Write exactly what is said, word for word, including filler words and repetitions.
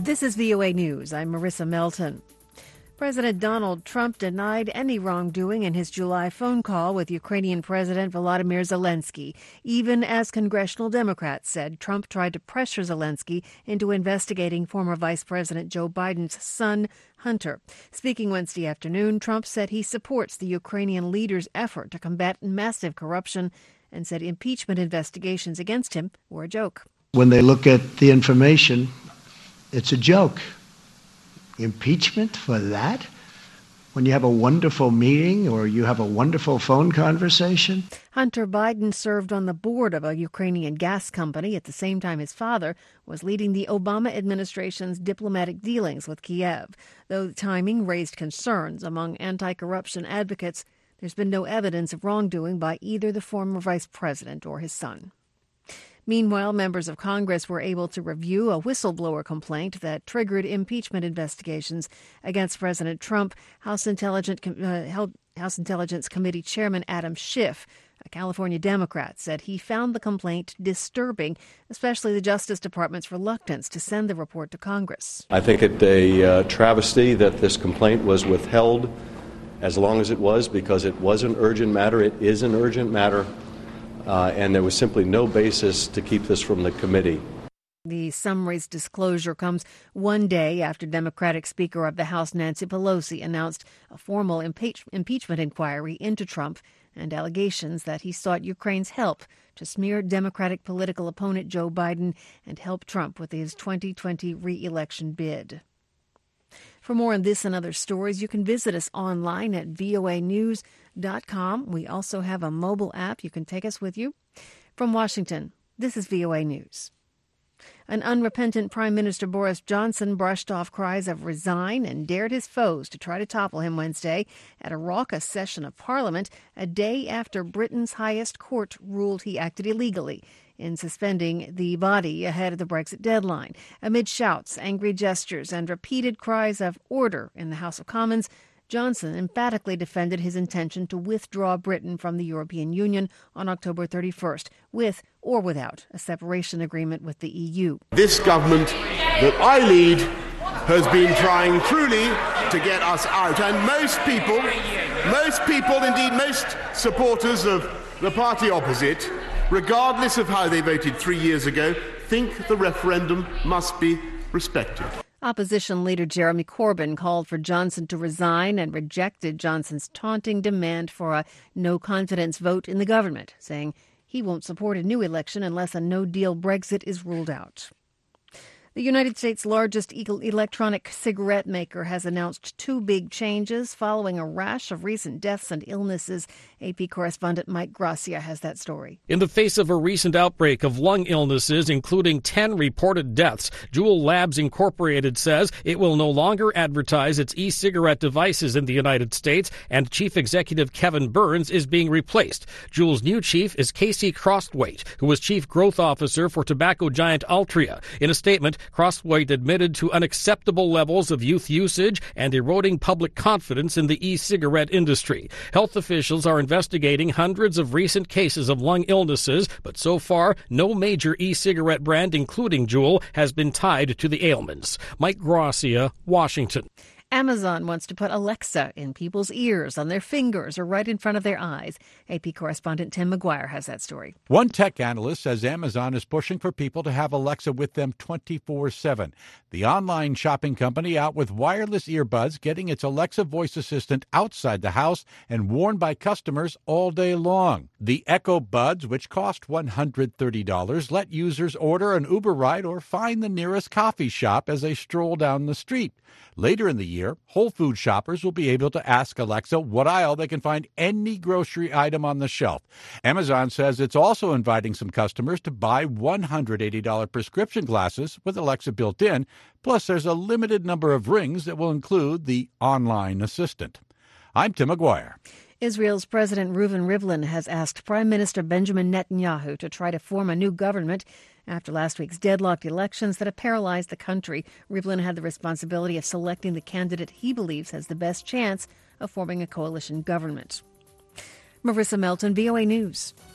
This is V O A News. I'm Marissa Melton. President Donald Trump denied any wrongdoing in his July phone call with Ukrainian President Volodymyr Zelensky, even as congressional Democrats said Trump tried to pressure Zelensky into investigating former Vice President Joe Biden's son, Hunter. Speaking Wednesday afternoon, Trump said he supports the Ukrainian leader's effort to combat massive corruption and said impeachment investigations against him were a joke. When they look at the information, it's a joke. Impeachment for that? When you have a wonderful meeting or you have a wonderful phone conversation? Hunter Biden served on the board of a Ukrainian gas company at the same time his father was leading the Obama administration's diplomatic dealings with Kiev. Though the timing raised concerns among anti-corruption advocates, there's been no evidence of wrongdoing by either the former vice president or his son. Meanwhile, members of Congress were able to review a whistleblower complaint that triggered impeachment investigations against President Trump. House Intelligence, uh, House Intelligence Committee Chairman Adam Schiff, a California Democrat, said he found the complaint disturbing, especially the Justice Department's reluctance to send the report to Congress. I think it a uh, travesty that this complaint was withheld as long as it was, because it was an urgent matter. It is an urgent matter. Uh, and there was simply no basis to keep this from the committee. The summary's disclosure comes one day after Democratic Speaker of the House Nancy Pelosi announced a formal impeach- impeachment inquiry into Trump and allegations that he sought Ukraine's help to smear Democratic political opponent Joe Biden and help Trump with his twenty twenty re-election bid. For more on this and other stories, you can visit us online at V O A news dot com. We also have a mobile app. You can take us with you. From Washington, this is V O A News. An unrepentant Prime Minister Boris Johnson brushed off cries of resign and dared his foes to try to topple him Wednesday at a raucous session of Parliament, a day after Britain's highest court ruled he acted illegally in suspending the body ahead of the Brexit deadline. Amid shouts, angry gestures, and repeated cries of order in the House of Commons, Johnson emphatically defended his intention to withdraw Britain from the European Union on October thirty-first, with or without a separation agreement with the E U. This government that I lead has been trying truly to get us out, and most people, most people, indeed most supporters of the party opposite, regardless of how they voted three years ago, think the referendum must be respected. Opposition leader Jeremy Corbyn called for Johnson to resign and rejected Johnson's taunting demand for a no-confidence vote in the government, saying he won't support a new election unless a no-deal Brexit is ruled out. The United States' largest electronic cigarette maker has announced two big changes following a rash of recent deaths and illnesses. A P correspondent Mike Gracia has that story. In the face of a recent outbreak of lung illnesses, including ten reported deaths, Juul Labs Incorporated says it will no longer advertise its e-cigarette devices in the United States, and Chief Executive Kevin Burns is being replaced. Juul's new chief is Casey Crosthwaite, who was Chief Growth Officer for tobacco giant Altria. In a statement, Crosthwaite admitted to unacceptable levels of youth usage and eroding public confidence in the e-cigarette industry. Health officials are investigating hundreds of recent cases of lung illnesses, but so far, no major e-cigarette brand, including Juul, has been tied to the ailments. Mike Gracia, Washington. Amazon wants to put Alexa in people's ears, on their fingers, or right in front of their eyes. A P correspondent Tim McGuire has that story. One tech analyst says Amazon is pushing for people to have Alexa with them twenty-four seven. The online shopping company out with wireless earbuds, getting its Alexa voice assistant outside the house and worn by customers all day long. The Echo Buds, which cost one hundred thirty dollars, let users order an Uber ride or find the nearest coffee shop as they stroll down the street. Later in the year, Whole Foods shoppers will be able to ask Alexa what aisle they can find any grocery item on the shelf. Amazon says it's also inviting some customers to buy one hundred eighty dollars prescription glasses with Alexa built in. Plus, there's a limited number of rings that will include the online assistant. I'm Tim McGuire. Israel's President Reuven Rivlin has asked Prime Minister Benjamin Netanyahu to try to form a new government after last week's deadlocked elections that have paralyzed the country. Rivlin had the responsibility of selecting the candidate he believes has the best chance of forming a coalition government. Marissa Melton, V O A News.